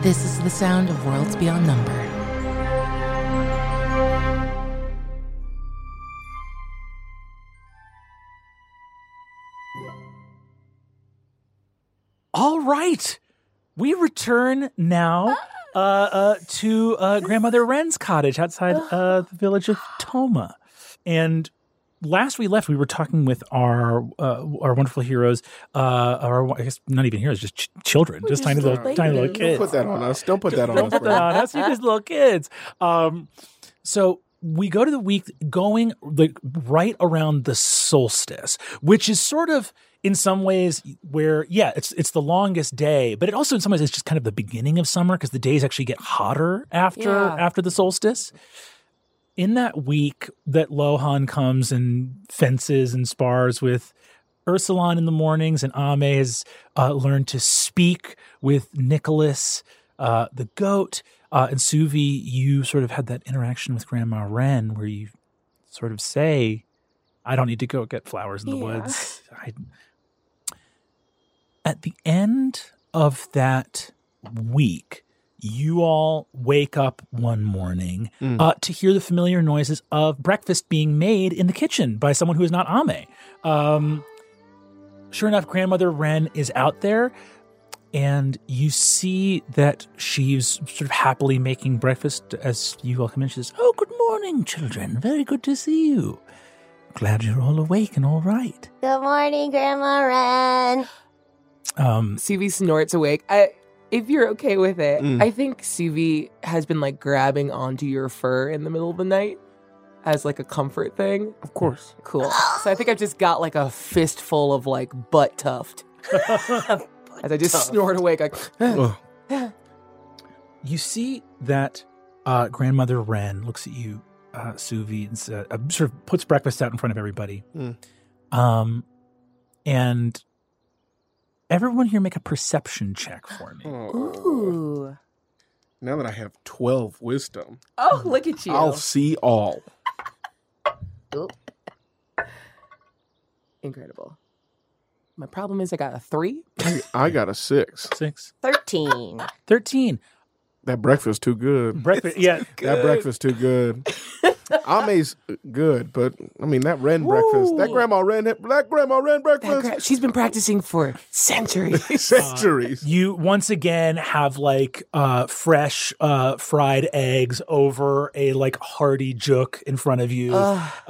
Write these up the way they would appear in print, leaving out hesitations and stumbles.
This is the sound of Worlds Beyond Number. All right. We return now to Grandmother Wren's cottage outside the village of Toma. And last we left, we were talking with our wonderful heroes, I guess not even heroes, just children, just tiny little kids. Don't put that on us. Don't put that on us. Don't put that on us. You just little kids. So we go to the week going like right around the solstice, which is sort of in some ways where, it's the longest day, but it also in some ways it's just kind of the beginning of summer because the days actually get hotter after the solstice. In that week that Lohan comes and fences and spars with Ursulon in the mornings, and Ame has learned to speak with Nicholas, the goat, and Suvi, you sort of had that interaction with Grandma Wren where you sort of say, I don't need to go get flowers in the woods. At the end of that week, you all wake up one morning to hear the familiar noises of breakfast being made in the kitchen by someone who is not Ame. Sure enough, Grandmother Wren is out there, and you see that she's sort of happily making breakfast as you all come in. She says, "Oh, good morning, children. Very good to see you. Glad you're all awake and all right." Good morning, Grandma Wren. CV snorts awake. If you're okay with it, I think CV has been like grabbing onto your fur in the middle of the night as like a comfort thing. Of course. Cool. So I think I've just got like a fistful of like butt tuft. As I just snort awake, like, You see that Grandmother Wren looks at you, Suvi, and sort of puts breakfast out in front of everybody. And everyone here make a perception check for me. Ooh. Now that I have 12 wisdom, oh, look at you. I'll see all. Incredible. My problem is I got a 3. I got a 6. 6. 13. 13. That breakfast too good. Breakfast, yeah. That breakfast too good. Ame's good, but I mean that Wren breakfast. That Grandma Wren breakfast. She's been practicing for centuries. Centuries. You once again have like fresh fried eggs over a like hearty jook in front of you.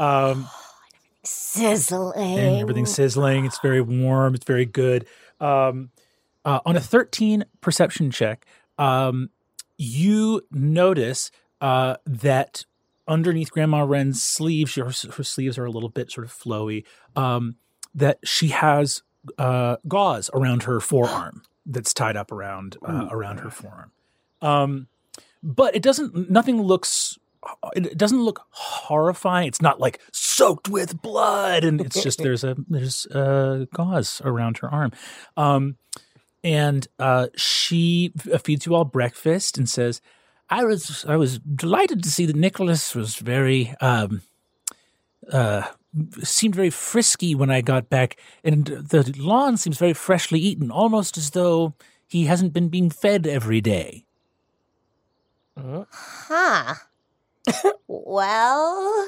Sizzling. And everything's sizzling. It's very warm. It's very good. On a 13 perception check, you notice that underneath Grandma Wren's sleeves, her sleeves are a little bit sort of flowy, that she has gauze around her forearm that's tied up around her forearm. But it doesn't look horrifying. It's not like soaked with blood, and it's just there's gauze around her arm. And she feeds you all breakfast and says, I was delighted to see that Nicholas was very seemed very frisky when I got back, and the lawn seems very freshly eaten, almost as though he hasn't been being fed every day. Huh. Well,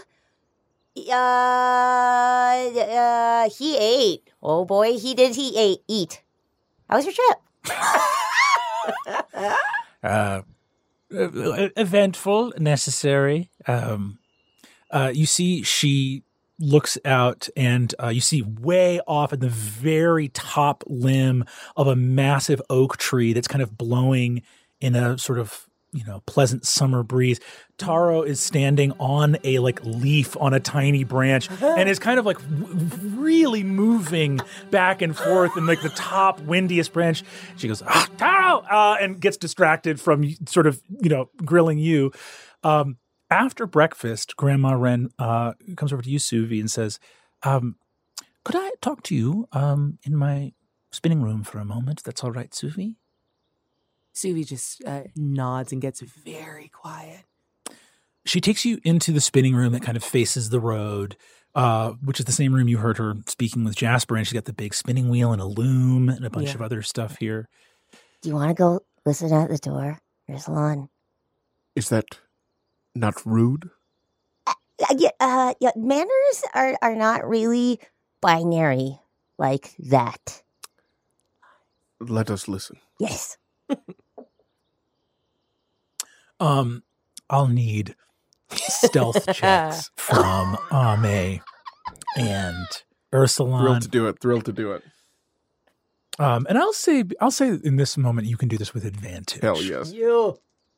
he ate. Oh boy, he eat. How was your trip? Eventful, necessary. You see, she looks out, and you see way off at the very top limb of a massive oak tree that's kind of blowing in a sort of, pleasant summer breeze. Taro is standing on a leaf on a tiny branch and is kind of really moving back and forth in the top windiest branch. She goes, Taro! And gets distracted from sort of, grilling you. After breakfast, Grandma Wren comes over to you, Suvi, and says, could I talk to you in my spinning room for a moment? That's all right, Suvi? Suvi just nods and gets very quiet. She takes you into the spinning room that kind of faces the road, which is the same room you heard her speaking with Jasper, and she's got the big spinning wheel and a loom and a bunch of other stuff here. Do you want to go listen at the door, Ursulon. Is that not rude? Manners are not really binary like that. Let us listen. Yes. I'll need stealth checks from Ame and Ursulon. Thrilled to do it. And I'll say in this moment you can do this with advantage. Hell yes. You.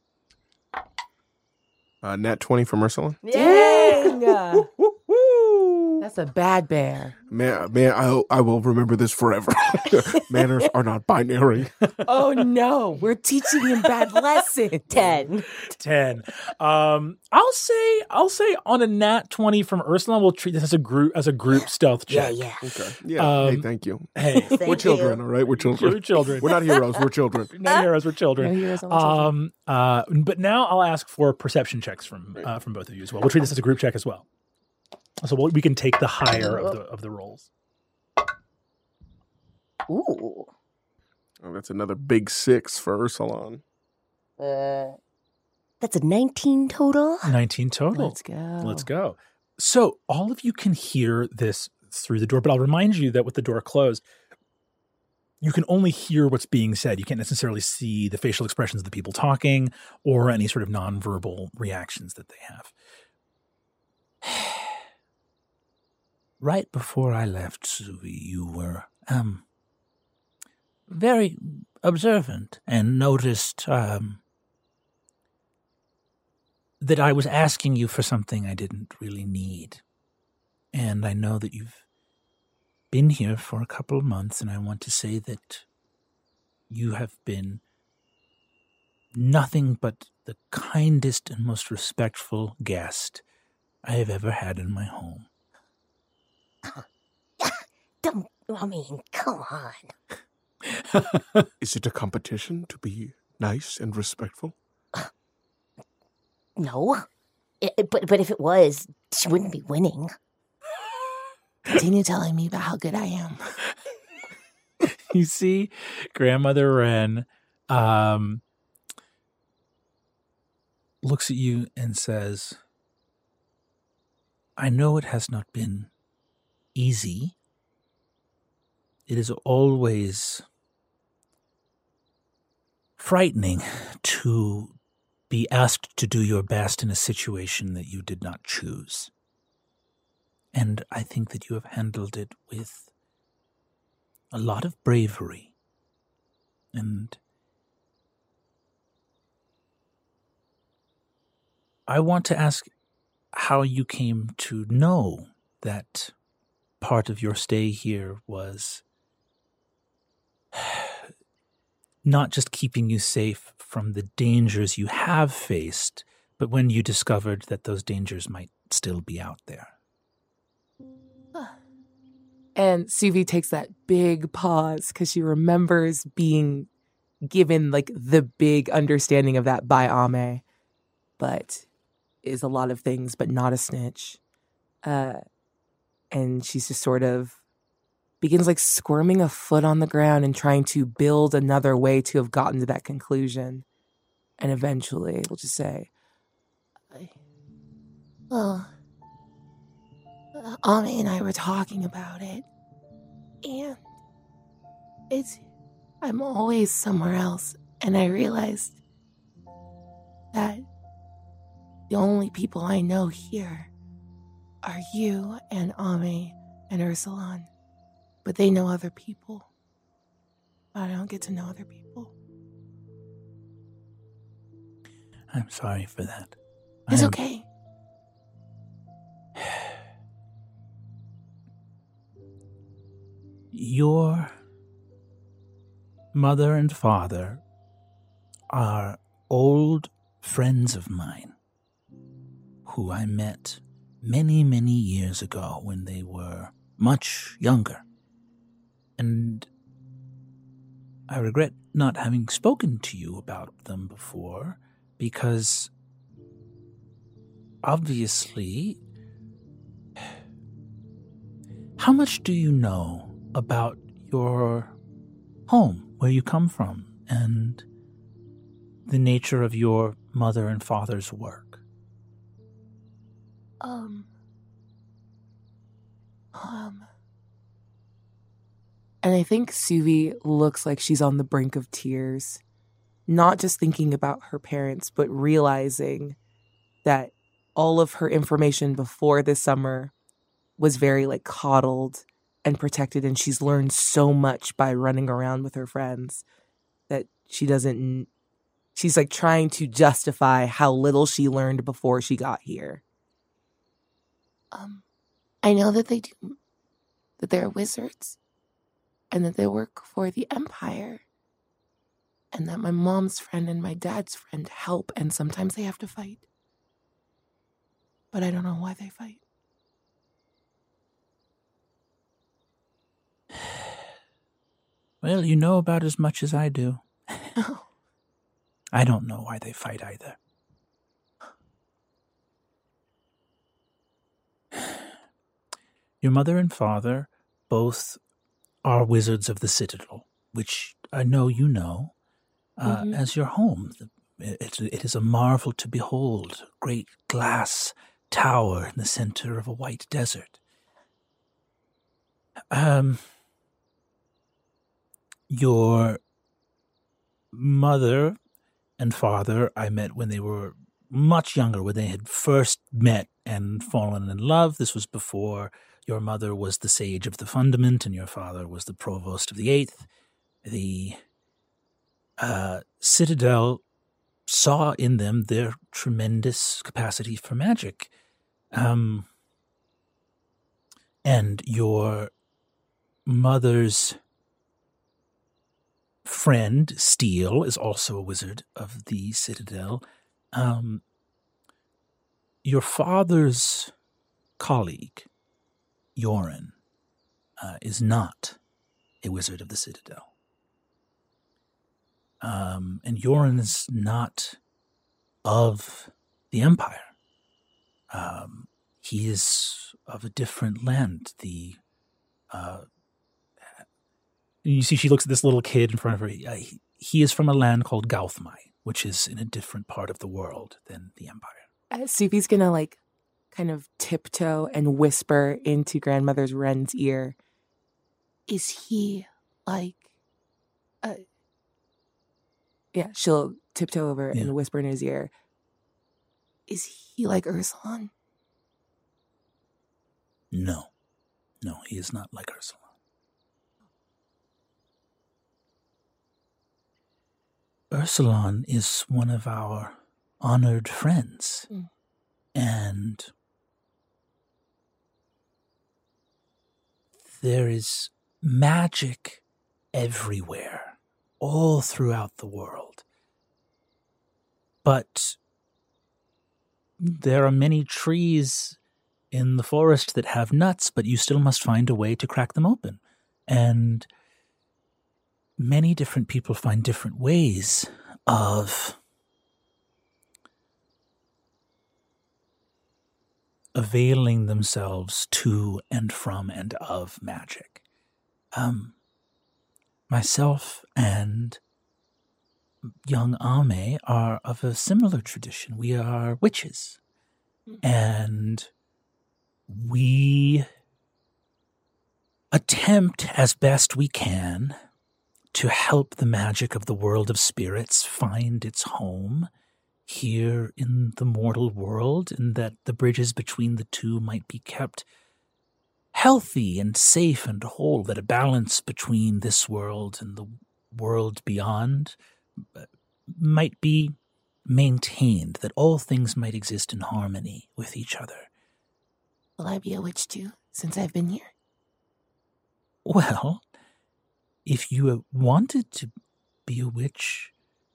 Nat 20 from Ursula. Dang. That's a bad bear. Man, I will remember this forever. Manners are not binary. Oh no, we're teaching him bad lessons. 10. 10. I'll say on a nat 20 from Ursula, we'll treat this as a group stealth check. Yeah. Okay. Yeah. Hey, thank you. Hey, Thank We're children, you. all right? We're children. we're children. We're not heroes. We're children. We're not heroes, we're children. No heroes, only children. But now I'll ask for perception checks from both of you as well. We'll treat this as a group check as well. So we can take the higher of the rolls. Ooh. Oh, that's another big 6 for Ursulon. That's a 19 total. 19 total. Let's go. Let's go. So all of you can hear this through the door, but I'll remind you that with the door closed, you can only hear what's being said. You can't necessarily see the facial expressions of the people talking or any sort of nonverbal reactions that they have. Right before I left, Suvi, you were very observant and noticed that I was asking you for something I didn't really need. And I know that you've been here for a couple of months, and I want to say that you have been nothing but the kindest and most respectful guest I have ever had in my home. Come on. Is it a competition to be nice and respectful? No. But if it was, she wouldn't be winning. Continue telling me about how good I am. You see, Grandmother Wren looks at you and says, I know it has not been easy. It is always frightening to be asked to do your best in a situation that you did not choose. And I think that you have handled it with a lot of bravery. And I want to ask how you came to know that part of your stay here was not just keeping you safe from the dangers you have faced, but when you discovered that those dangers might still be out there. And Suvi takes that big pause because she remembers being given like the big understanding of that by Ame, but is a lot of things, but not a snitch. And she's just sort of begins like squirming a foot on the ground and trying to build another way to have gotten to that conclusion. And eventually we'll just say, well, Ame and I were talking about it. And I'm always somewhere else. And I realized that the only people I know here are you and Ame and Ursulon. But they know other people. But I don't get to know other people. I'm sorry for that. It's okay. Your mother and father are old friends of mine who I met many, many years ago when they were much younger. And I regret not having spoken to you about them before because obviously, how much do you know about your home, where you come from, and the nature of your mother and father's work? And I think Suvi looks like she's on the brink of tears, not just thinking about her parents, but realizing that all of her information before this summer was very like coddled and protected, and she's learned so much by running around with her friends that she's like trying to justify how little she learned before she got here. I know that they're wizards and that they work for the Empire, and that my mom's friend and my dad's friend help, and sometimes they have to fight. But I don't know why they fight. Well, you know about as much as I do. I don't know why they fight either. Your mother and father both are wizards of the Citadel, which I know you know as your home. It is a marvel to behold, a great glass tower in the center of a white desert. Your mother and father I met when they were much younger, when they had first met and fallen in love. This was before your mother was the Sage of the Fundament and your father was the Provost of the Eighth. The Citadel saw in them their tremendous capacity for magic. And your mother's friend, Steele, is also a wizard of the Citadel. Your father's colleague, Yoren, is not a wizard of the Citadel. And Yoren is not of the Empire. He is of a different land. You see, she looks at this little kid in front of her. He is from a land called Gauthmai, which is in a different part of the world than the Empire. Suvi's gonna like kind of tiptoe and whisper into grandmother's Ren's ear. Is he like yeah, she'll tiptoe over and whisper in his ear. Is he like Ursulon? No, he is not like Ursulon. Ursulon is one of our honored friends, and there is magic everywhere, all throughout the world. But there are many trees in the forest that have nuts, but you still must find a way to crack them open. And many different people find different ways of availing themselves to and from and of magic. Myself and young Ame are of a similar tradition. We are witches. And we attempt as best we can to help the magic of the world of spirits find its home here in the mortal world, and that the bridges between the two might be kept healthy and safe and whole, that a balance between this world and the world beyond might be maintained, that all things might exist in harmony with each other. Will I be a witch too, since I've been here? Well, if you wanted to be a witch,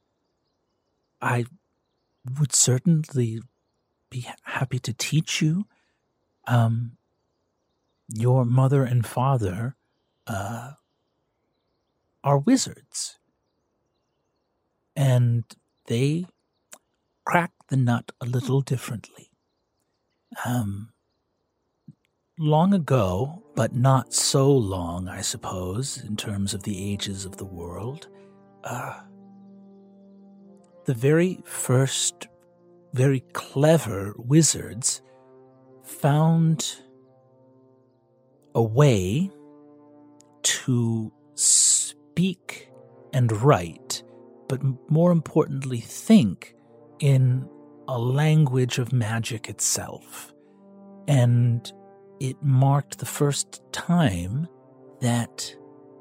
I would certainly be happy to teach you. Your mother and father are wizards, and they crack the nut a little differently. Long ago, but not so long, I suppose, in terms of the ages of the world, the very first, very clever wizards found a way to speak and write, but more importantly, think in a language of magic itself. And it marked the first time that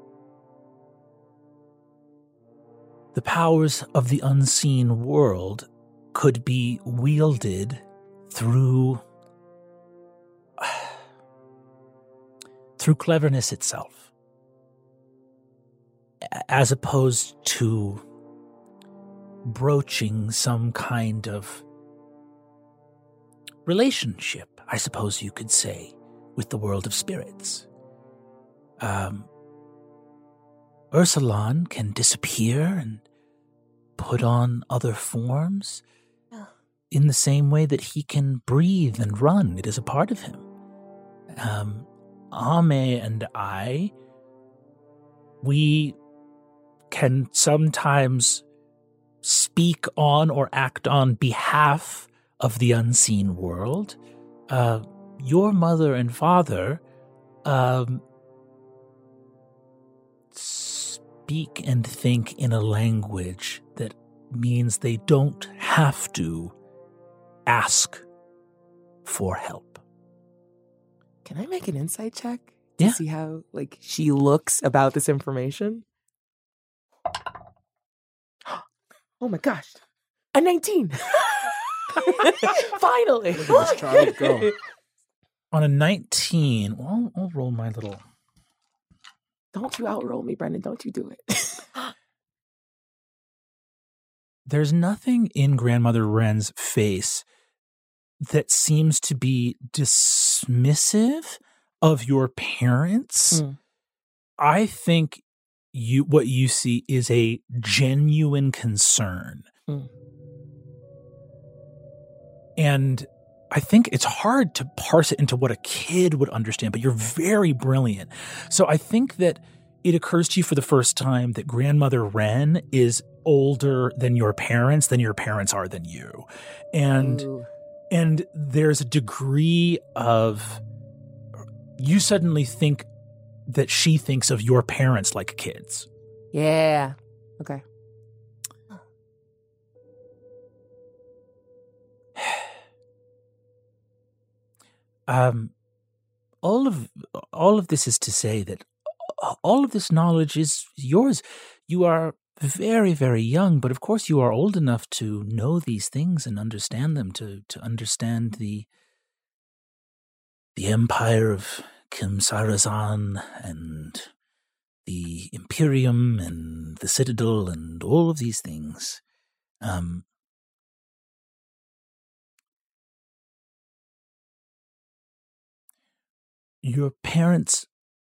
the powers of the unseen world could be wielded through cleverness itself, as opposed to broaching some kind of relationship, I suppose you could say, with the world of spirits. Ursulon can disappear and put on other forms in the same way that he can breathe and run. It is a part of him. Ame and I, we can sometimes speak on or act on behalf of the unseen world. Your mother and father speak and think in a language that means they don't have to ask for help. Can I make an insight check Yeah. to see how she looks about this information? Oh my gosh. A 19. Finally. Look at this child go. On a 19, well, I'll roll my little... Don't you outroll me, Brendan. Don't you do it. There's nothing in Grandmother Wren's face that seems to be dismissive of your parents. I think what you see is a genuine concern. And I think it's hard to parse it into what a kid would understand, but you're very brilliant. So I think that it occurs to you for the first time that Grandmother Wren is older than your parents are than you. And there's a degree of, you suddenly think that she thinks of your parents like kids. Yeah. Okay. All of this is to say that all of this knowledge is yours. You are very, very young, but of course you are old enough to know these things and understand them, to understand the empire of Kim-Sarazan and the Imperium and the Citadel and all of these things. Your parents,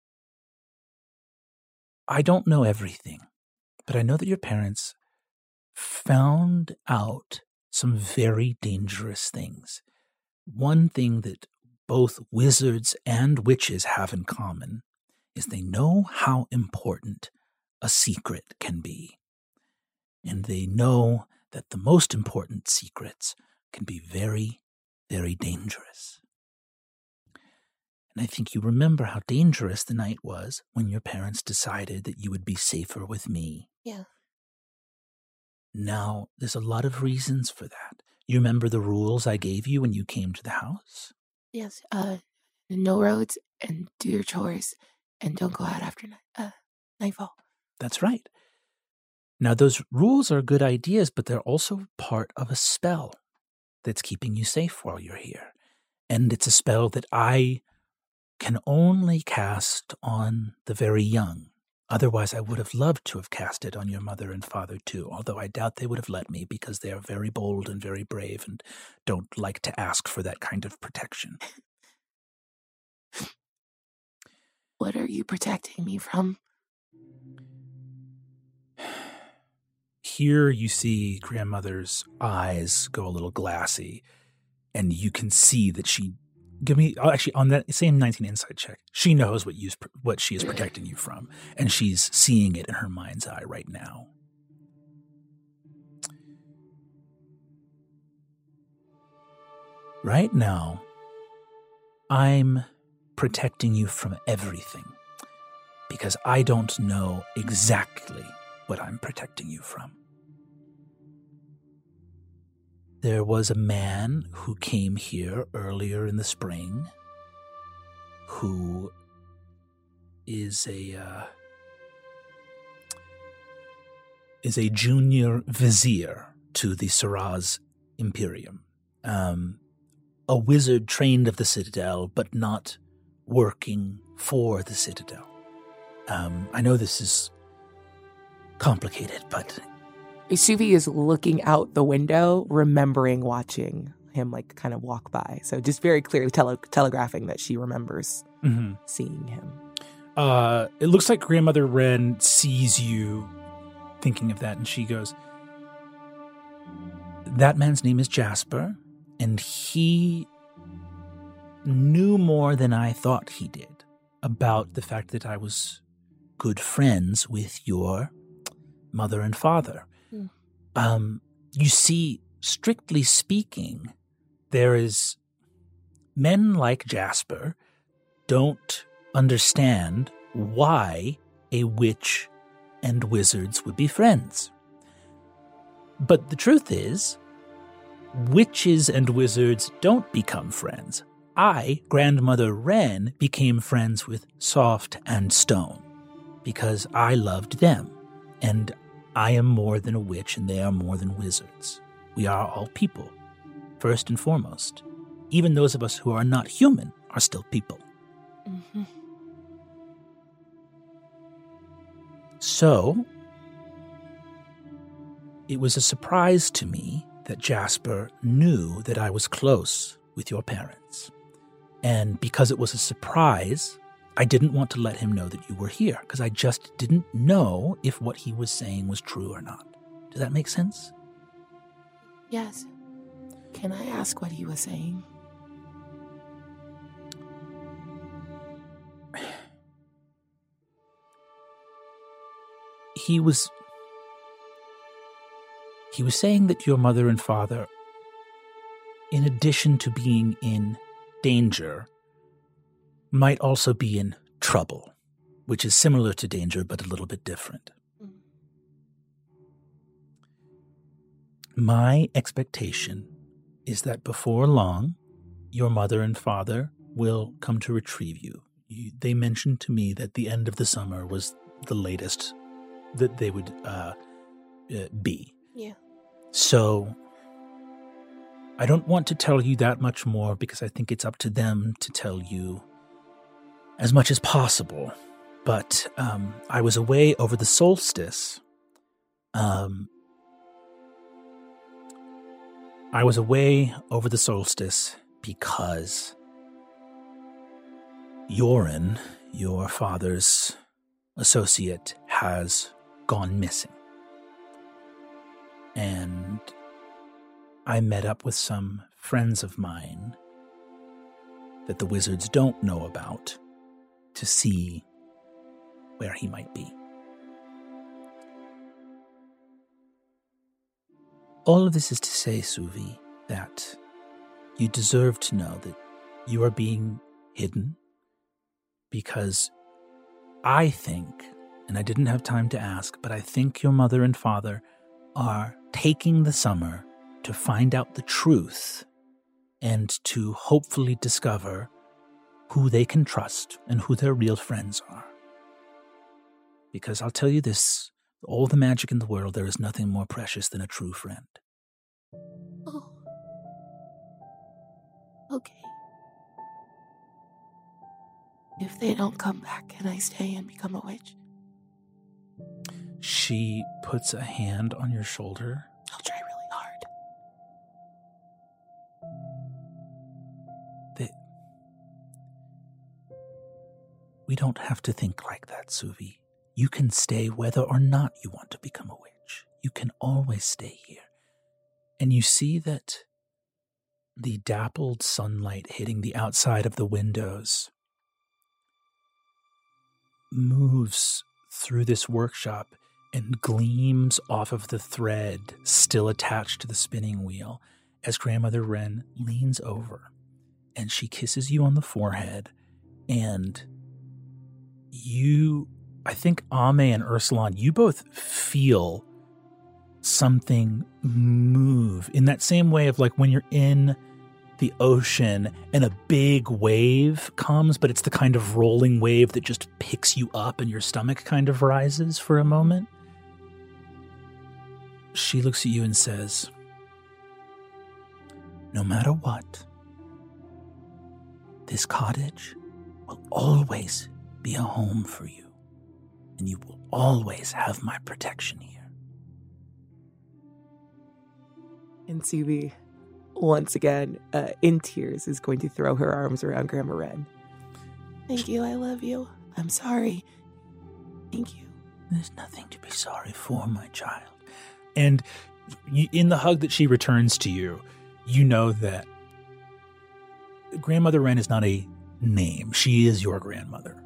I don't know everything, but I know that your parents found out some very dangerous things. One thing that both wizards and witches have in common is they know how important a secret can be. And they know that the most important secrets can be very, very dangerous. And I think you remember how dangerous the night was when your parents decided that you would be safer with me. Yeah. Now, there's a lot of reasons for that. You remember the rules I gave you when you came to the house? Yes. No roads, and do your chores, and don't go out after nightfall. That's right. Now, those rules are good ideas, but they're also part of a spell that's keeping you safe while you're here. And it's a spell that I can only cast on the very young. Otherwise, I would have loved to have cast it on your mother and father, too, although I doubt they would have let me because they are very bold and very brave and don't like to ask for that kind of protection. What are you protecting me from? Here you see Grandmother's eyes go a little glassy, and you can see that she... Give me, actually, on that same 19 insight check, she knows what she is protecting you from, and she's seeing it in her mind's eye right now. Right now, I'm protecting you from everything because I don't know exactly what I'm protecting you from. There was a man who came here earlier in the spring who is a junior vizier to the Siraz Imperium. A wizard trained of the Citadel, but not working for the Citadel. I know this is complicated, but... Suvi is looking out the window, remembering watching him like kind of walk by. So just very clearly telegraphing that she remembers seeing him. It looks like Grandmother Wren sees you thinking of that, and she goes, that man's name is Jasper, and he knew more than I thought he did about the fact that I was good friends with your mother and father. You see, strictly speaking, there is men like Jasper don't understand why a witch and wizards would be friends. But the truth is, witches and wizards don't become friends. I, Grandmother Wren, became friends with Soft and Stone because I loved them, and I am more than a witch and they are more than wizards. We are all people, first and foremost. Even those of us who are not human are still people. Mm-hmm. So, it was a surprise to me that Jasper knew that I was close with your parents. And because it was a surprise, I didn't want to let him know that you were here, because I just didn't know if what he was saying was true or not. Does that make sense? Yes. Can I ask what he was saying? He was saying that your mother and father, in addition to being in danger, might also be in trouble, which is similar to danger but a little bit different. My expectation is that before long, your mother and father will come to retrieve you. They mentioned to me that the end of the summer was the latest that they would be. Yeah. So I don't want to tell you that much more because I think it's up to them to tell you as much as possible. But I was away over the solstice. I was away over the solstice because Yoren, your father's associate, has gone missing. And I met up with some friends of mine that the wizards don't know about to see where he might be. All of this is to say, Suvi, that you deserve to know that you are being hidden because I think, and I didn't have time to ask, but I think your mother and father are taking the summer to find out the truth and to hopefully discover who they can trust and who their real friends are. Because I'll tell you this, all the magic in the world, there is nothing more precious than a true friend. Oh. Okay. If they don't come back, can I stay and become a witch? She puts a hand on your shoulder. I'll try really hard. We don't have to think like that, Suvi. You can stay whether or not you want to become a witch. You can always stay here. And you see that the dappled sunlight hitting the outside of the windows moves through this workshop and gleams off of the thread still attached to the spinning wheel. as Grandmother Wren leans over and she kisses you on the forehead, and I think Ame and Ursulon, you both feel something move in that same way of like when you're in the ocean and a big wave comes, but it's the kind of rolling wave that just picks you up and your stomach kind of rises for a moment. She looks at you and says, "No matter what, this cottage will always be a home for you, and you will always have my protection here." And Subi, once again, in tears, is going to throw her arms around Grandma Wren. Thank you. I love you. I'm sorry. Thank you. There's nothing to be sorry for, my child. And in the hug that she returns to you, you know that Grandmother Wren is not a name. She is your grandmother.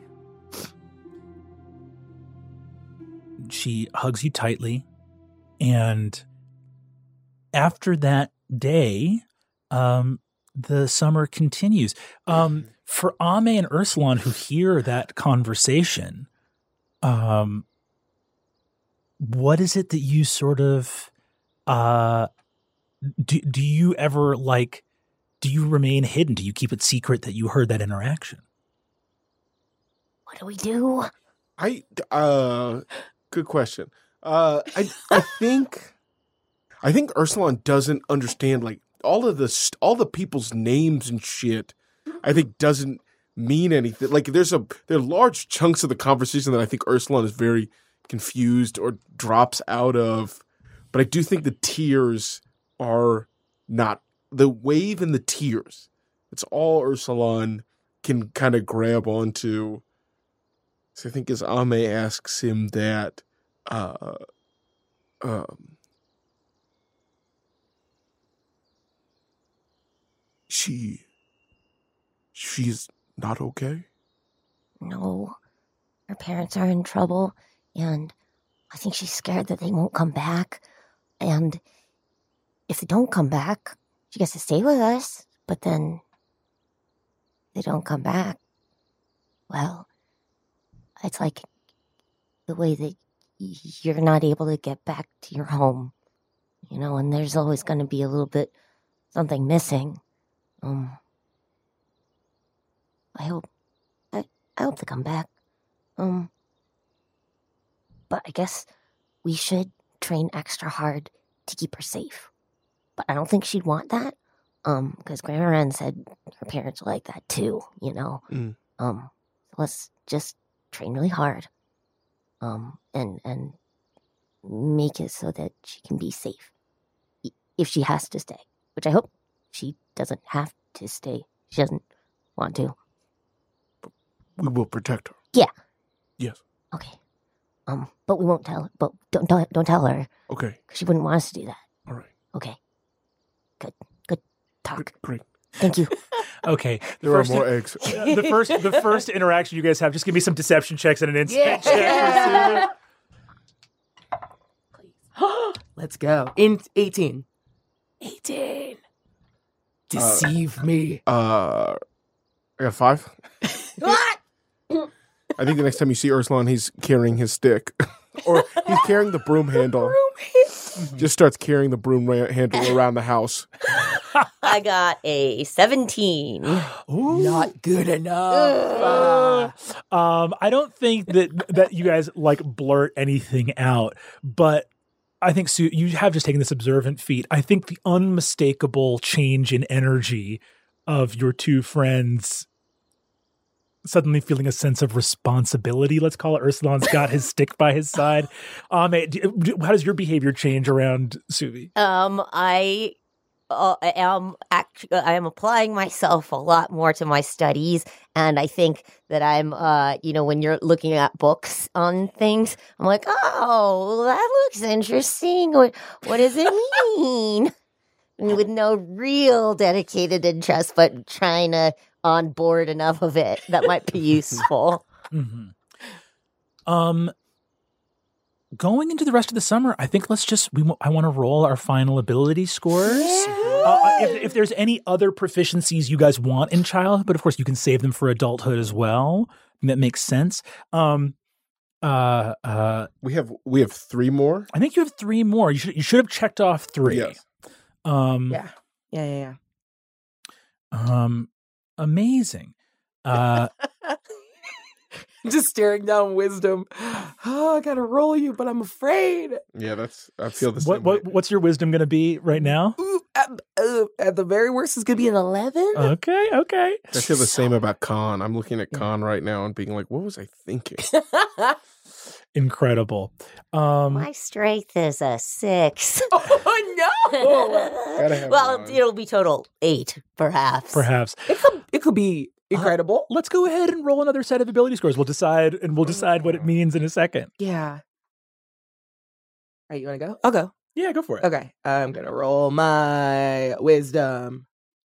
She hugs you tightly, and after that day, the summer continues. For Ame and Ursulon, who hear that conversation, what is it that you sort of do you ever do you remain hidden? Do you keep it secret that you heard that interaction? What do we do? Good question. I think Ursulon doesn't understand like all the people's names and shit. I think doesn't mean anything. Like there are large chunks of the conversation that I think Ursulon is very confused or drops out of. But I do think the tears are not the wave and the tears. It's all Ursulon can kind of grab onto. So I think as Ame asks him that, she's not okay? No. Her parents are in trouble, and I think she's scared that they won't come back. And if they don't come back, she gets to stay with us. But then they don't come back. Well, it's like the way that you're not able to get back to your home, and there's always going to be a little bit something missing. I hope they come back. But I guess we should train extra hard to keep her safe. But I don't think she'd want that. Because Grandma Wren said her parents were like that too, So let's just train really hard. And make it so that she can be safe. If she has to stay. Which I hope she doesn't have to stay. She doesn't want to. We will protect her. Yeah. Yes. Okay. But we won't tell her. But don't tell her. Okay. Because she wouldn't want us to do that. All right. Okay. Good talk. Great. Thank you. Okay. There are more eggs. The first interaction you guys have, just give me some deception checks and an insight check. Let's go. In 18. 18. Deceive me. I got 5. What? I think the next time you see Ursulon, he's carrying his stick. Or he's carrying the broom handle. Just starts carrying the broom handle around the house. I got a 17. Ooh. Not good enough. I don't think that you guys blurt anything out, but I think Sue, you have just taken this observant feat. I think the unmistakable change in energy of your two friends suddenly feeling a sense of responsibility, let's call it. Ursulon's got his stick by his side. How does your behavior change around Subi? I am applying myself a lot more to my studies, and I think that I'm, when you're looking at books on things, I'm like, oh, that looks interesting. What does it mean? With no real dedicated interest, but trying to onboard enough of it that might be useful. Mm-hmm. Going into the rest of the summer, I think I want to roll our final ability scores. Yeah. if there's any other proficiencies you guys want in childhood, but of course you can save them for adulthood as well. That makes sense. We have 3 more. I think you have 3 more. You should have checked off 3. Yes. Yeah. Amazing. Just staring down wisdom. Oh, I gotta roll you, but I'm afraid. Yeah, I feel the same. What's your wisdom going to be right now? Ooh, at the very worst, it's gonna be an 11. Okay. I feel the same about Khan. I'm looking at Khan right now and being like, what was I thinking? Incredible. My strength is a 6. Oh no! Gotta have Well, one. it'll be total 8, perhaps. Perhaps. It could be incredible. Let's go ahead and roll another set of ability scores. We'll decide what it means in a second. Yeah. All right, you want to go? I'll go. Yeah, go for it. Okay, I'm gonna roll my wisdom.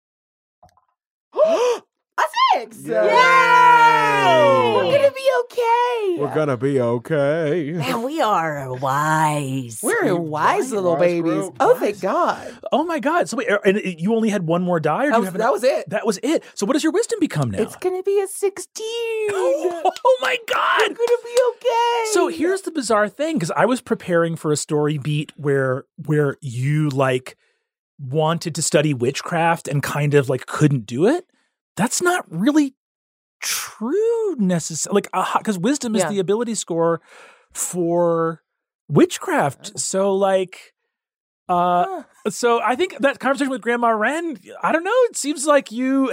A 6! Yay! We're gonna be okay. We're gonna be okay. And we are wise. We're wise little Wise babies. group. Oh, thank God. Oh my God! So wait, and you only had 1 more die, or do you have That was it. That was it. So what does your wisdom become now? It's gonna be a 16. Oh my God! I'm gonna be okay. So here's the bizarre thing, because I was preparing for a story beat where you like wanted to study witchcraft and kind of like couldn't do it. That's not really true necessarily. Like, because wisdom is the ability score for witchcraft. So like, so I think that conversation with Grandma Wren, I don't know. It seems like you.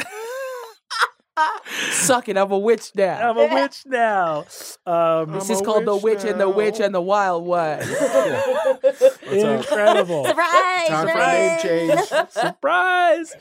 Suck it, I'm a witch now. I'm a witch now. This is called The Witch and the Witch and the Wild One. Incredible. Surprise! Time for a name change. Surprise.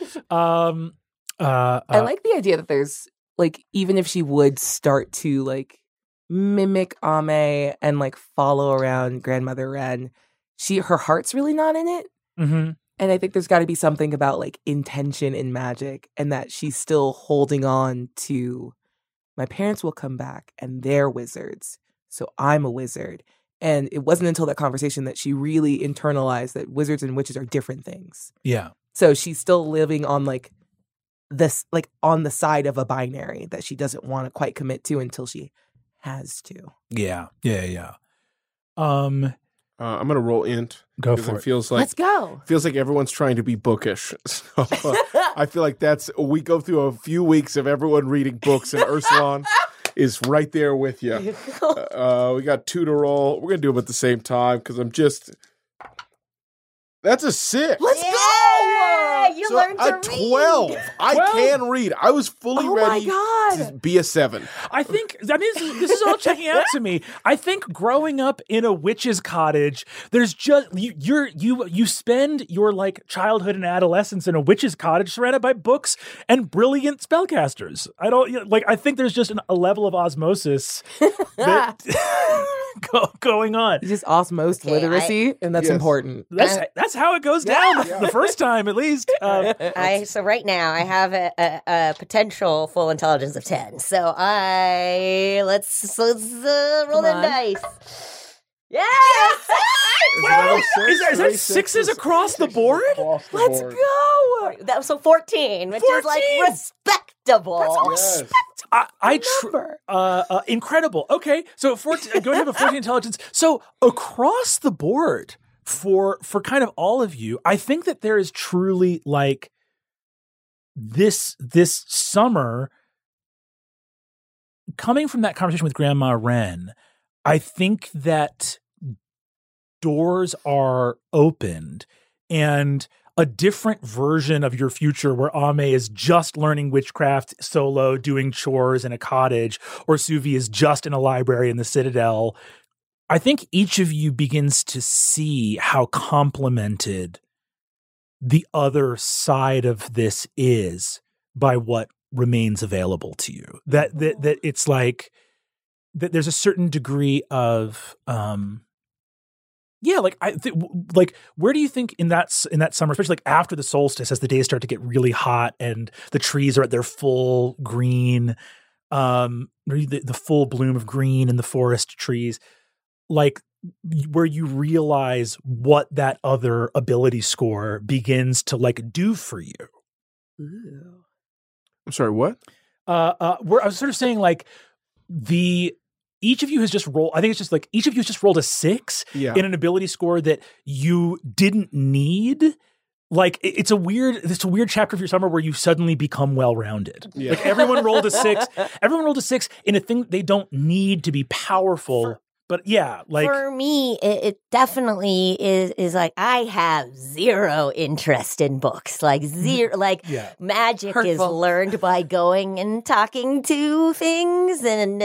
I like the idea that there's like, even if she would start to like mimic Ame and like follow around Grandmother Wren, her heart's really not in it. Mm-hmm. And I think there's got to be something about like intention in magic, and that she's still holding on to, my parents will come back and they're wizards, so I'm a wizard. And it wasn't until that conversation that she really internalized that wizards and witches are different things. Yeah. So she's still living on like this, like on the side of a binary that she doesn't want to quite commit to until she has to. Yeah. I'm gonna roll int. Go because for it. it. Feels like Let's go. Feels like everyone's trying to be bookish. So I feel like we go through a few weeks of everyone reading books, and Ursulon is right there with you. We got 2 to roll. We're gonna do them at the same time because that's a 6. Let's go. You So learned to a read. 12. I can read. I was fully Oh ready my God. to be a 7. I think this is all checking out to me. I think growing up in a witch's cottage, there's just you spend your like childhood and adolescence in a witch's cottage surrounded by books and brilliant spellcasters. I think there's just a level of osmosis that going on. You just osmosed literacy, and that's Yes. important. That's how it goes down the first time, at least. So right now I have a potential full intelligence of 10. So let's roll them on. dice. Yes! Is that 6s across the board? Let's go. That was so 14, which is like 14. respectable. Yes. Incredible. Okay, so go ahead and have a 14 intelligence. So across the board for kind of all of you, I think that there is truly like this summer, coming from that conversation with Grandma Wren, I think that doors are opened, and a different version of your future where Ame is just learning witchcraft solo, doing chores in a cottage, or Suvi is just in a library in the Citadel. I think each of you begins to see how complemented the other side of this is by what remains available to you. That it's like that there's a certain degree of where do you think in that summer, especially like after the solstice, as the days start to get really hot and the trees are at their full green, the full bloom of green in the forest trees, like where you realize what that other ability score begins to like do for you. Ooh. I'm sorry, what? I was sort of saying like each of you has just rolled. I think it's just like each of you has just rolled a 6 in an ability score that you didn't need. Like it's a weird chapter of your summer where you suddenly become well-rounded. Yeah. Like everyone rolled a 6. Everyone rolled a 6 in a thing they don't need to be powerful. But yeah, like for me, it definitely is like I have zero interest in books. Like zero, like magic is Hurtful. learned by going and talking to things and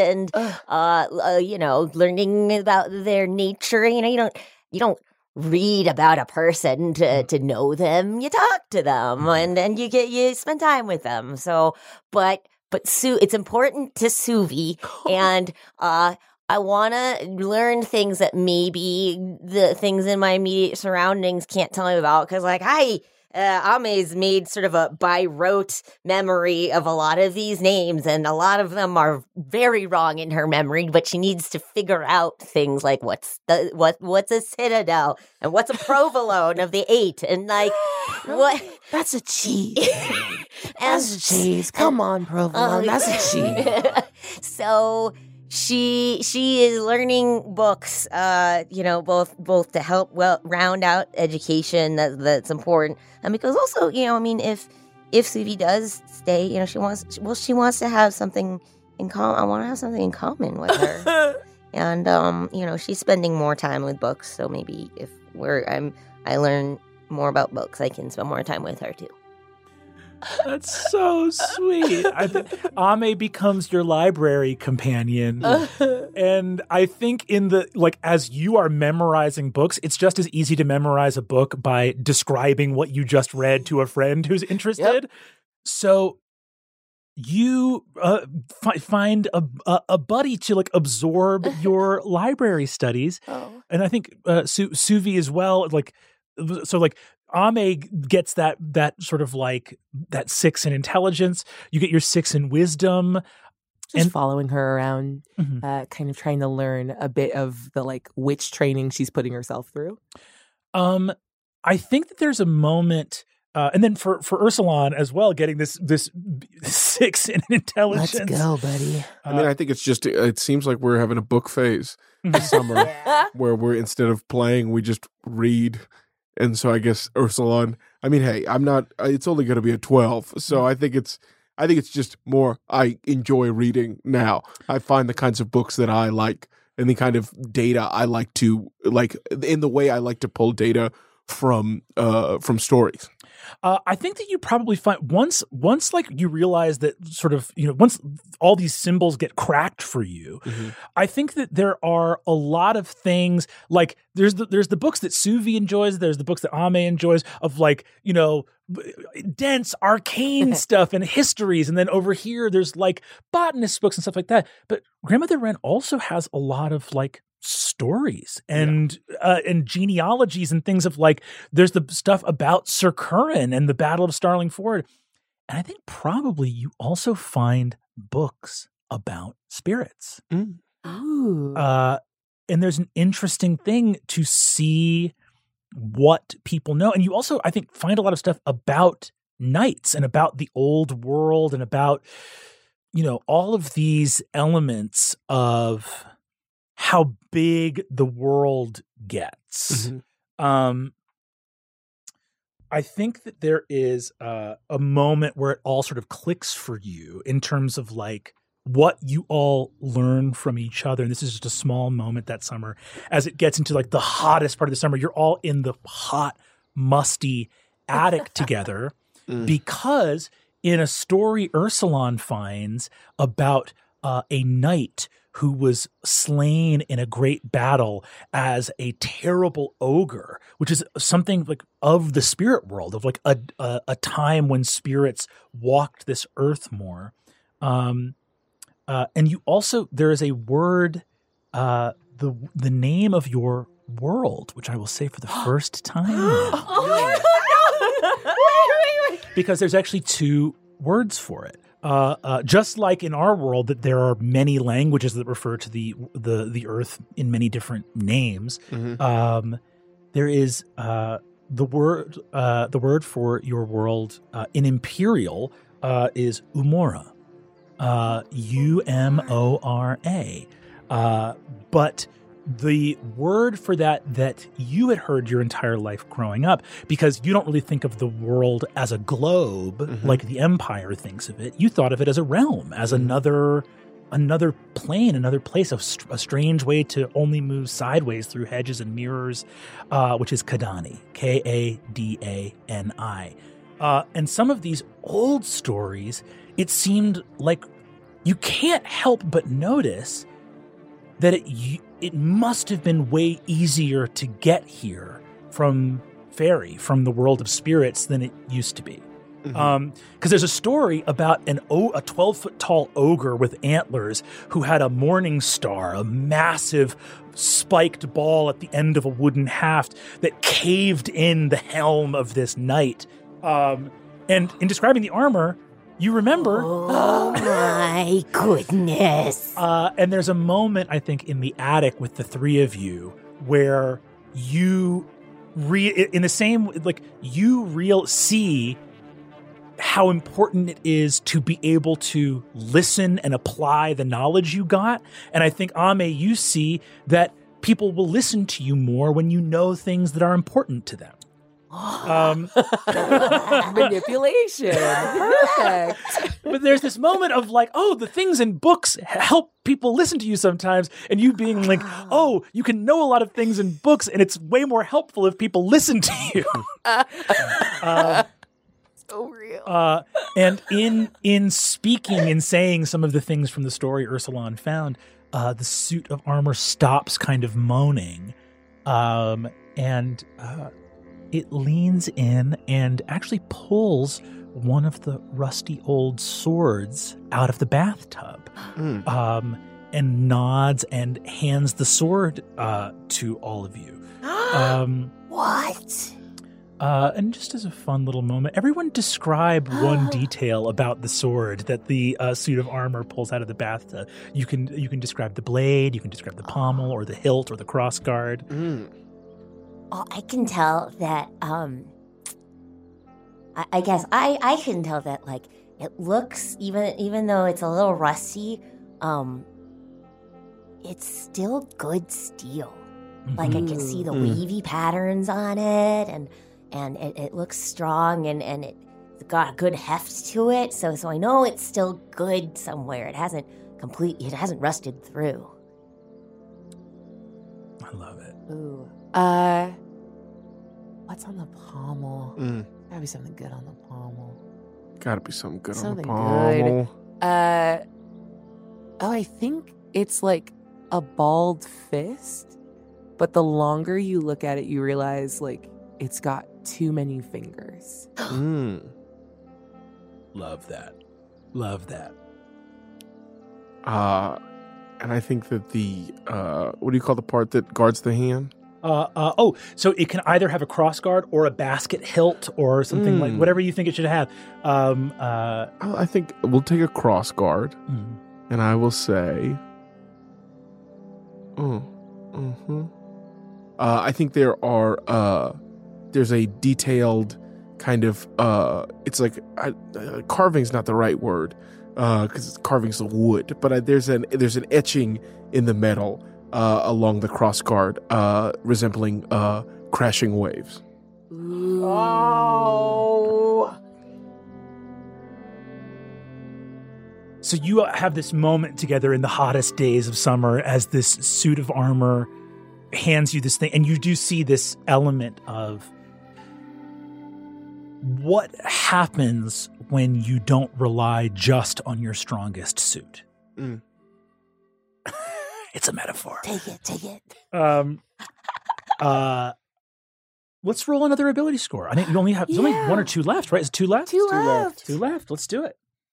learning about their nature. You don't read about a person to know them. You talk to them and you spend time with them. So, but it's important to Suvi and I want to learn things that maybe the things in my immediate surroundings can't tell me about. Because, like, Ame's made sort of a by rote memory of a lot of these names, and a lot of them are very wrong in her memory. But she needs to figure out things like what's a citadel and what's a provolone of the 8, and like what. That's a cheese. That's a cheese. Come on, provolone. That's a cheese. So. She is learning books, both to help round out education that's important, and because also, if Suvi does stay, she wants to have something in common. I want to have something in common with her, and she's spending more time with books, so maybe if I learn more about books, I can spend more time with her too. That's so sweet. I think Ame becomes your library companion. And I think as you are memorizing books, it's just as easy to memorize a book by describing what you just read to a friend who's interested. Yep. So you find a buddy to like absorb your library studies. Oh. And I think Suvi as well, Ame gets that sort of like that 6 in intelligence. You get your 6 in wisdom. Just following her around, kind of trying to learn a bit of the like witch training she's putting herself through. I think that there's a moment, and then for Ursulon as well, getting this 6 in intelligence. Let's go, buddy. I mean, I think it's just, it seems like we're having a book phase this summer where we're, instead of playing, we just read. And so I guess Ursulon, I mean, hey, it's only going to be a 12. So I think it's just more, I enjoy reading now. I find the kinds of books that I like and the kind of data I like to, like, in the way I like to pull data from stories. I think that you probably find once like you realize that sort of, once all these symbols get cracked for you, I think that there are a lot of things like there's the books that Suvi enjoys, there's the books that Ame enjoys of like, dense arcane stuff and histories. And then over here, there's like botanist books and stuff like that. But Grandmother Wren also has a lot of like stories and genealogies and things of like, there's the stuff about Sir Curran and the Battle of Starling Ford. And I think probably you also find books about spirits. Ooh. And there's an interesting thing to see what people know. And you also, I think, find a lot of stuff about knights and about the old world and about, all of these elements of how big the world gets. I think that there is a moment where it all sort of clicks for you in terms of like what you all learn from each other. And this is just a small moment that summer as it gets into like the hottest part of the summer. You're all in the hot, musty attic together because in a story Ursulon finds about a knight who was slain in a great battle as a terrible ogre, which is something like of the spirit world, of like a time when spirits walked this earth more. And you also, there is a word, the name of your world, which I will say for the first time. Wait. Because there's actually 2 words for it. Just like in our world, that there are many languages that refer to the Earth in many different names. Mm-hmm. There is the word for your world in Imperial is Umora, Umora. But the word for that you had heard your entire life growing up, because you don't really think of the world as a globe like the Empire thinks of it. You thought of it as a realm, as another plane, another place, a strange way to only move sideways through hedges and mirrors, which is Kadani, Kadani. And some of these old stories, it seemed like you can't help but notice that it must have been way easier to get here from Fairy, from the world of spirits, than it used to be. Because there's a story about a 12-foot tall ogre with antlers who had a morning star, a massive spiked ball at the end of a wooden haft that caved in the helm of this knight. And in describing the armor, you remember. Oh my goodness. And there's a moment, I think, in the attic with the three of you where you see how important it is to be able to listen and apply the knowledge you got. And I think, Ame, you see that people will listen to you more when you know things that are important to them. Manipulation. Perfect. But there's this moment of like, oh, the things in books help people listen to you sometimes, and you being like, oh, you can know a lot of things in books, and it's way more helpful if people listen to you. So real. And in speaking and saying some of the things from the story Ursulon found, the suit of armor stops kind of moaning, and it leans in and actually pulls one of the rusty old swords out of the bathtub, and nods and hands the sword to all of you. What? And just as a fun little moment, everyone describe one detail about the sword that the suit of armor pulls out of the bathtub. You can describe the blade, you can describe the pommel or the hilt or the crossguard. Oh, I can tell that, I guess I can tell that, like, it looks, even though it's a little rusty, it's still good steel. Like, I can see the weavy patterns on it, and it looks strong, and it's got a good heft to it, so I know it's still good somewhere. It hasn't rusted through. I love it. Ooh. What's on the pommel? Gotta be something good on the pommel. Gotta be something good Something on the pommel. I think it's like a bald fist, but the longer you look at it, you realize, like, it's got too many fingers. Love that. Love that. And I think that the what do you call the part that guards the hand? So it can either have a crossguard or a basket hilt or something like whatever you think it should have. I think we'll take a crossguard, and I will say, I think there's a detailed kind of it's like carving's not the right word because carving's of wood, but there's an etching in the metal along the crossguard resembling crashing waves. Oh. So you have this moment together in the hottest days of summer as this suit of armor hands you this thing, and you do see this element of what happens when you don't rely just on your strongest suit. It's a metaphor. Take it. Let's roll another ability score. I think you only have there's only one or two left, right? Is it two left? Two left. Two left. Let's do it.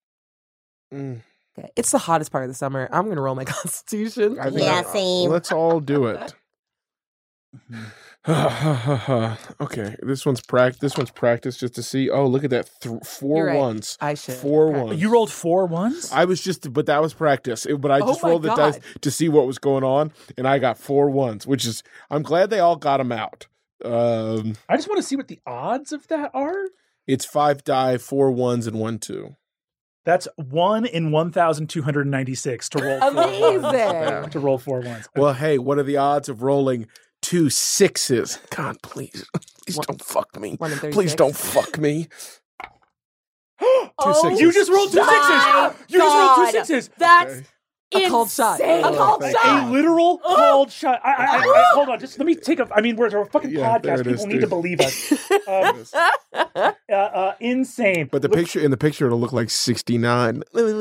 Okay. It's the hottest part of the summer. I'm gonna roll my Constitution. I think Yeah, same. Let's all do it. Okay, this one's practice just to see. Oh, look at that. 4 You're right. ones. I should. 4 practice. ones. You rolled 4 ones? But that was practice. But I just my rolled the dice God. to see what was going on, and I got 4 ones, which is, I'm glad they all got them out. I just want to see what the odds of that are. It's 5 die, 4 ones, and 1 2. That's 1 in 1,296 to roll 4 Amazing. ones. To roll 4 ones. Well, hey, what are the odds of rolling 2 6s? God, please don't fuck me. 1 in 36. Please don't fuck me. 2 Oh, 6s. You just rolled 2 My sixes. You just rolled 2 God. sixes. That's Okay. a cold shot. insane. A cold thank shot. A literal cold shot. I hold on. Just let me take a. I mean, we're a fucking Yeah, there podcast. it is, People need to dude. believe us. Insane. But in the picture, it'll look like 69.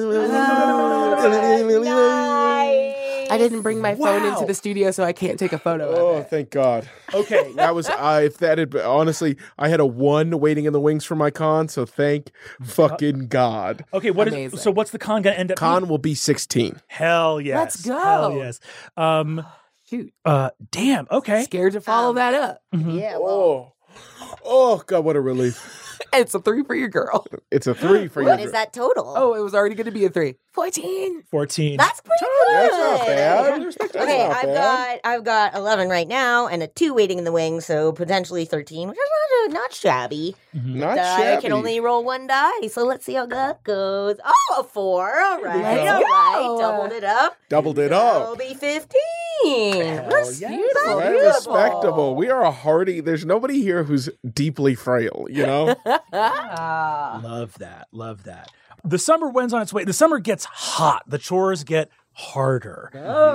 I didn't bring my phone Wow. into the studio, so I can't take a photo Oh, of it. thank God. Okay. That was, if that had been, honestly, I had a 1 waiting in the wings for my con, so thank fucking God. Okay. What is Amazing. so? What's the con gonna end up? being? Con will be 16. Hell yes. Let's go. Hell yes. Shoot. Damn. Okay. Scared to follow that up. Yeah, well, Oh, God, what a relief. It's a 3 for your girl. It's a 3 for what you. is that total? Oh, it was already going to be a 3. 14. 14. That's pretty good. That's not bad. That's Okay, not bad. I've got 11 right now and a 2 waiting in the wings, so potentially 13, which is not shabby. Not I shabby. can only roll 1 die, so let's see how that goes. Oh, a 4. All right, Let's all go. right. Doubled it up. Doubled it That'll up. be 15. That's yeah. beautiful. Very respectable. We are a hardy. There's nobody here who's deeply frail, you know? Love that. Love that. The summer wends on its way. The summer gets hot. The chores get harder.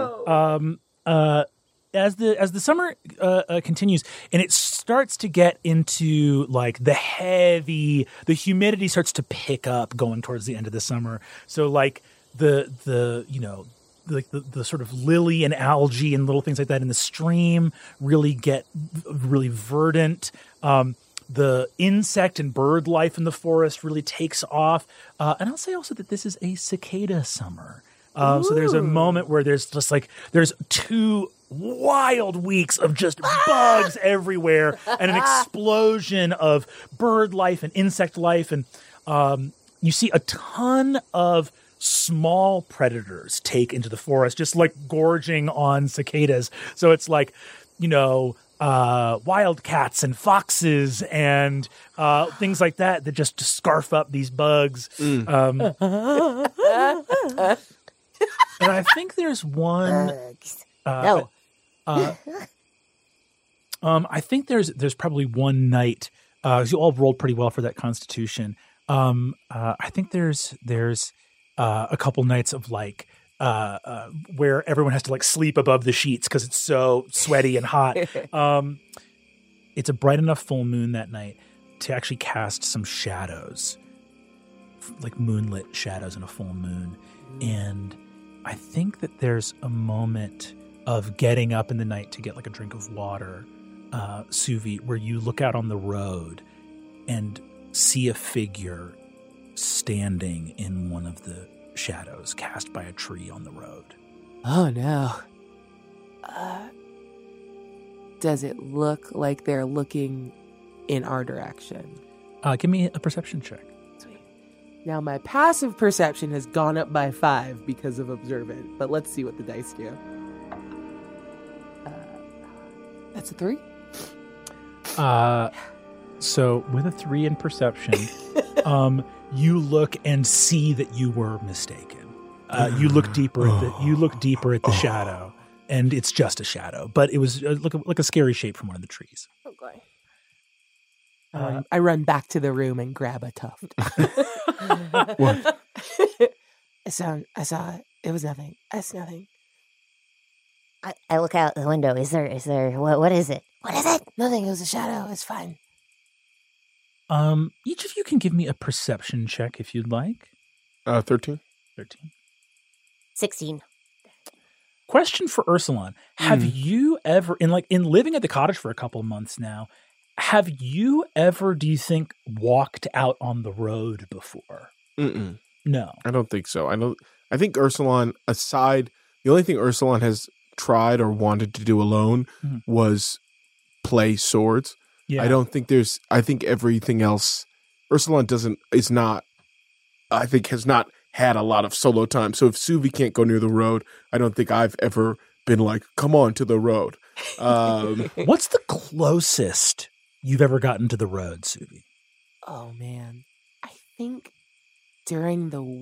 As the summer continues and it starts to get into like the humidity starts to pick up going towards the end of the summer. So like the sort of lily and algae and little things like that in the stream really get really verdant. The insect and bird life in the forest really takes off. And I'll say also that this is a cicada summer. So there's a moment where there's 2 wild weeks of just bugs everywhere and an explosion of bird life and insect life. And you see a ton of small predators take into the forest, just like gorging on cicadas. So it's like, wildcats and foxes and things like that just scarf up these bugs. And I think there's one. Bugs. No. I think there's probably one night. You all rolled pretty well for that Constitution. I think there's a couple nights of like where everyone has to like sleep above the sheets because it's so sweaty and hot. It's a bright enough full moon that night to actually cast some shadows, like moonlit shadows in a full moon. And I think that there's a moment of getting up in the night to get like a drink of water, Suvi, where you look out on the road and see a figure standing in one of the shadows cast by a tree on the road. Oh, no. Does it look like they're looking in our direction? Give me a perception check. Sweet. Now, my passive perception has gone up by 5 because of observant, but let's see what the dice do. That's a 3? So with a 3 in perception, you look and see that you were mistaken. You look deeper at the shadow, and it's just a shadow, but it was like a scary shape from one of the trees. Okay. I run back to the room and grab a tuft. What? I saw it. It was nothing. It's nothing. I look out the window. Is there, what is it? What is it? Nothing. It was a shadow. It's fine. Each of you can give me a perception check if you'd like. 13. 13. 16. Question for Ursulon. Have you ever, in living at the cottage for a couple of months now, have you ever, do you think, walked out on the road before? Mm-mm. No. I don't think so. I think Ursulon, aside, the only thing Ursulon has tried or wanted to do alone was play swords. Yeah. I think everything else, Ursulon has not had a lot of solo time. So if Suvi can't go near the road, I don't think I've ever been like, come on to the road. What's the closest you've ever gotten to the road, Suvi? Oh man, I think during the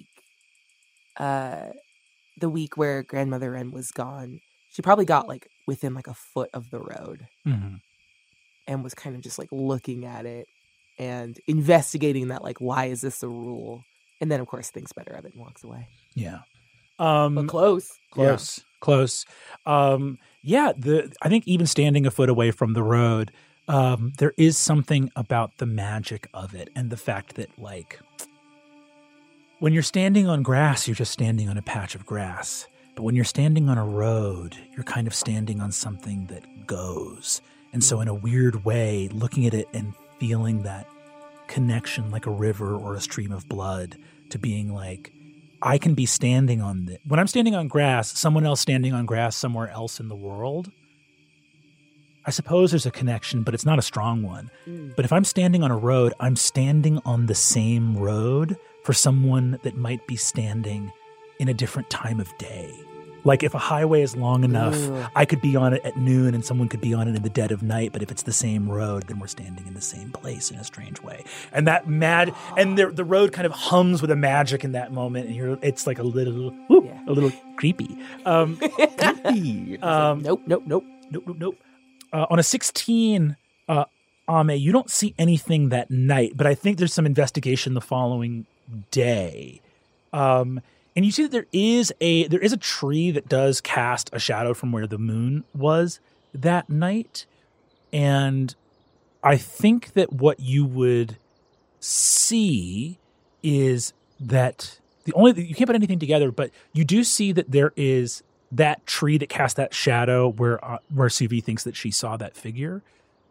week where Grandmother Wren was gone, she probably got like within like a foot of the road Mm-hmm. and was kind of just like looking at it and investigating that, like, why is this a rule? And then of course thinks better of it and walks away. Yeah. But close. Close. I think even standing a foot away from the road, there is something about the magic of it and the fact that, like, when you're standing on grass, you're just standing on a patch of grass. But when you're standing on a road, you're kind of standing on something that goes. And so in a weird way, looking at it and feeling that connection like a river or a stream of blood to being like, I can be standing on this. When I'm standing on grass, someone else standing on grass somewhere else in the world, I suppose there's a connection, but it's not a strong one. But if I'm standing on a road, I'm standing on the same road for someone that might be standing in a different time of day. Like if a highway is long enough, I could be on it at noon and someone could be on it in the dead of night. But if it's the same road, then we're standing in the same place in a strange way. And that the road kind of hums with a magic in that moment. And it's like a little creepy. Creepy. Nope. On a 16, Ame, you don't see anything that night, but I think there's some investigation the following day. And you see that there is a tree that does cast a shadow from where the moon was that night. And I think that what you would see is that you can't put anything together, but you do see that there is that tree that cast that shadow where Suvi thinks that she saw that figure.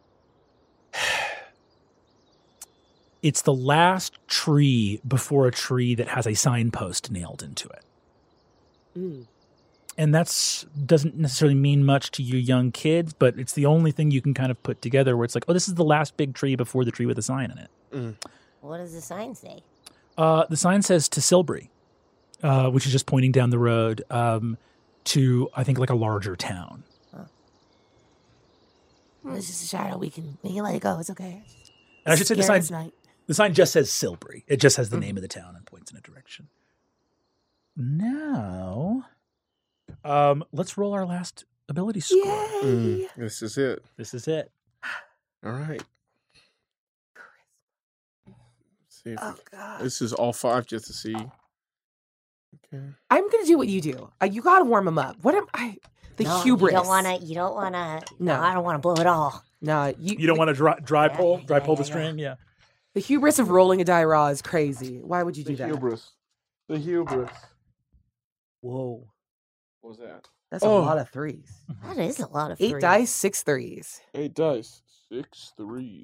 It's the last tree before a tree that has a signpost nailed into it. And that doesn't necessarily mean much to you young kids, but it's the only thing you can kind of put together where it's like, oh, this is the last big tree before the tree with a sign in it. What does the sign say? The sign says to Silbury, which is just pointing down the road to, I think, like a larger town. It's just a shadow. We can let it go. It's okay. And I should say the sign just says Silbury. It just has the name of the town and points in a direction. Now, let's roll our last ability score. Yay! This is it. All right. See if God. this is all 5 just to see. Okay. I'm gonna do what you do. You gotta warm him up. What am I? Hubris. You don't wanna. No, I don't wanna blow it all. No, you don't want to dry pull the string. Yeah. The hubris of rolling a die raw is crazy. Why would you do that? The hubris. Whoa. What was that? That's a lot of threes. That is a lot of 8 threes. dice, 6 threes. 8 dice, 6 threes.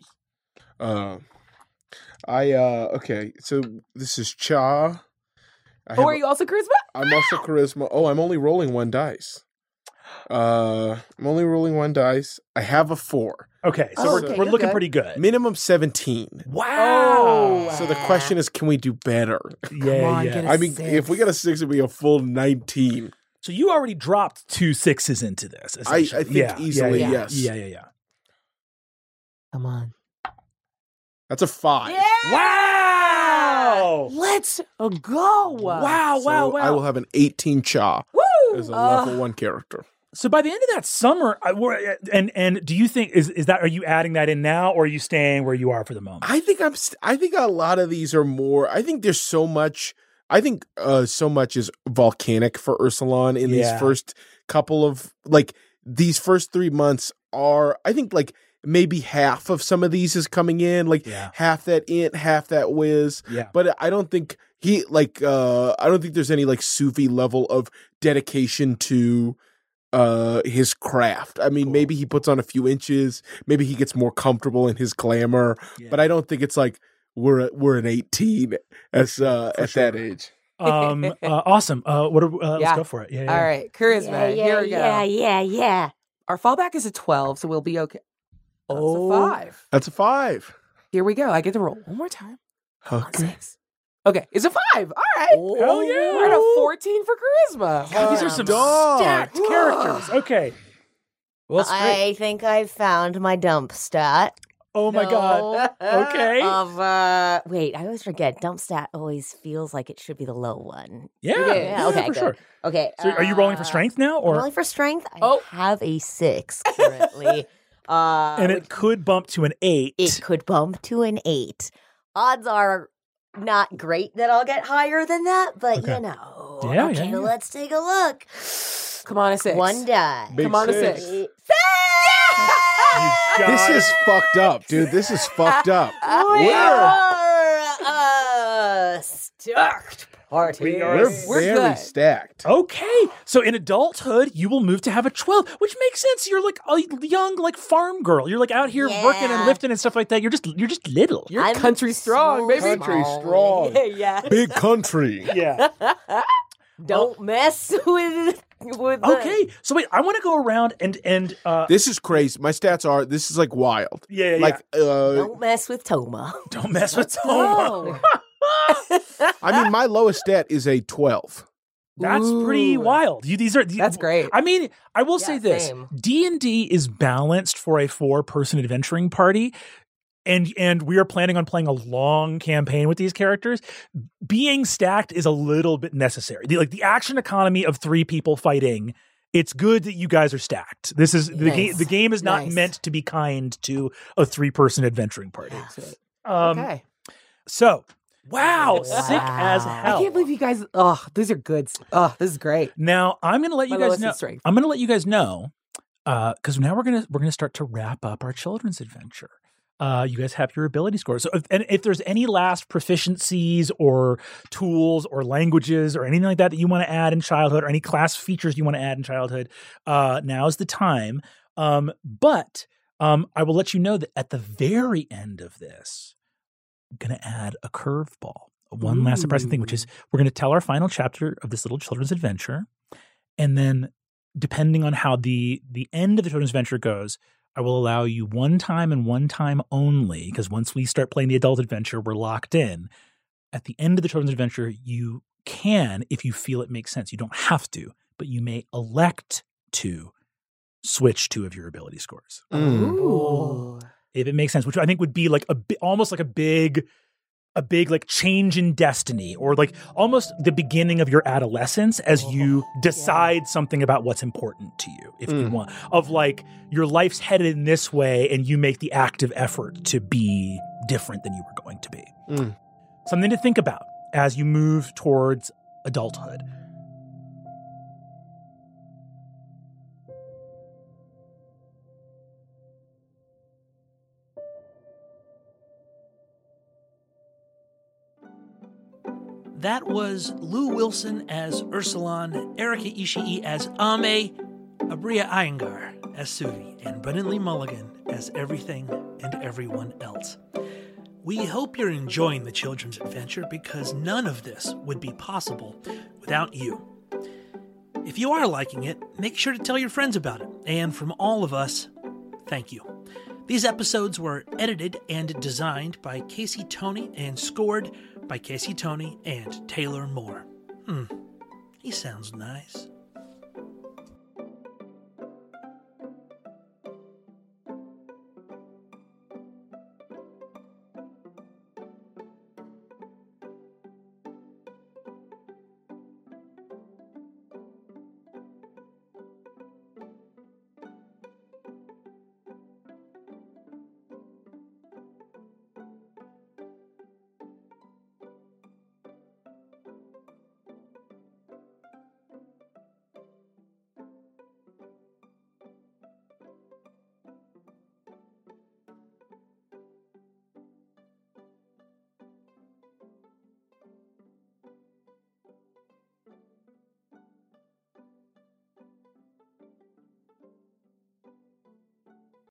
Okay, so this is Cha. Are you also charisma? I'm also charisma. Oh, I'm only rolling 1 dice. I have a 4. Okay, so we're looking pretty good. Minimum 17. Wow. So the question is, can we do better? Yeah. I mean, if we got a 6, it'd be a full 19. So you already dropped 2 6s into this. I think easily, yes. Yeah. Come on. That's a 5. Yeah! Wow. Let's go. Wow. I will have an 18 Cha as a level 1 character. So by the end of that summer, and do you think are you adding that in now, or are you staying where you are for the moment? I think a lot of these are more. I think there's so much. I think so much is volcanic for Ursulon in these first couple of these first 3 months are. I think maybe half of some of these is coming in, half that int, half that whiz. Yeah. But I don't think I don't think there's any Suvi level of dedication to his craft. I mean, maybe he puts on a few inches, maybe he gets more comfortable in his glamour, but I don't think it's we're an 18 at that age. Awesome. Let's go for it. Yeah. All right, charisma. Here we go. Yeah. Our fallback is a 12, so we'll be okay. That's a 5. That's a 5. Here we go. I get to roll one more time. On Okay. 6. Okay, it's a 5. All right. Hell yeah. We're at a 14 for charisma. God, these are some Dog. stacked characters. Okay. Well, it's great. I think I found my dump stat. Oh my God. Okay. Wait, I always forget. Dump stat always feels like it should be the low one. Yeah. Yeah, okay, for good. sure. Okay. So are you rolling for strength now, I'm or rolling for strength. I Oh. have a 6 currently. and it could bump to an 8? It could bump to an 8. Odds are not great that I'll get higher than that, but Okay. you know. Yeah, okay, yeah. let's take a look. Come on, a 6. One die. Big Come on, a 6. 6. You got This it. is fucked up, dude. This is fucked up. We We're, are stacked party. we're We're very good. stacked. Okay, so in adulthood, you will move to have a 12, which makes sense. You're like a young, like farm girl. You're like out here working and Yeah. lifting and stuff like that. You're just little. You're I'm country strong, so baby. Country strong. yeah. Big country. Yeah. Don't mess with the... Okay, so wait, I want to go around and This is crazy. My stats are, this is like wild. yeah. Like, Don't mess with Toma. Don't mess with Toma. I mean, my lowest stat is a 12. That's pretty Ooh. wild. That's great. I mean, I will say Yeah, this: same. D&D is balanced for a 4-person adventuring party, and we are planning on playing a long campaign with these characters. Being stacked is a little bit necessary. The action economy of 3 people fighting. It's good that you guys are stacked. This is the game. Nice. The game is not Nice. meant to be kind to a 3-person adventuring party. Okay. So, wow, Wow. sick as I hell. can't believe you guys. Oh, these are good. Oh, this is great. Now I'm going to let you My guys lowest know. is strength. I'm going to let you guys know because now we're gonna start to wrap up our children's adventure. You guys have your ability scores. So if there's any last proficiencies or tools or languages or anything like that you want to add in childhood, or any class features you want to add in childhood, now's the time. But I will let you know that at the very end of this, I'm going to add a curveball. One last surprising thing, which is we're going to tell our final chapter of this little children's adventure. And then depending on how the end of the children's adventure goes, I will allow you one time and one time only, because once we start playing the adult adventure, we're locked in. At the end of the children's adventure, you can, if you feel it makes sense. You don't have to, but you may elect to switch 2 of your ability scores. Ooh. If it makes sense, which I think would be like almost like a big like change in destiny, or like almost the beginning of your adolescence as you decide something about what's important to you, if you want, of like your life's headed in this way and you make the active effort to be different than you were going to be. Something to think about as you move towards adulthood. That was Lou Wilson as Ursulon, Erika Ishii as Ame, Abria Iyengar as Suri, and Brennan Lee Mulligan as everything and everyone else. We hope you're enjoying the children's adventure, because none of this would be possible without you. If you are liking it, make sure to tell your friends about it. And from all of us, thank you. These episodes were edited and designed by Casey Toney and scored by Casey Toney and Taylor Moore. He sounds nice.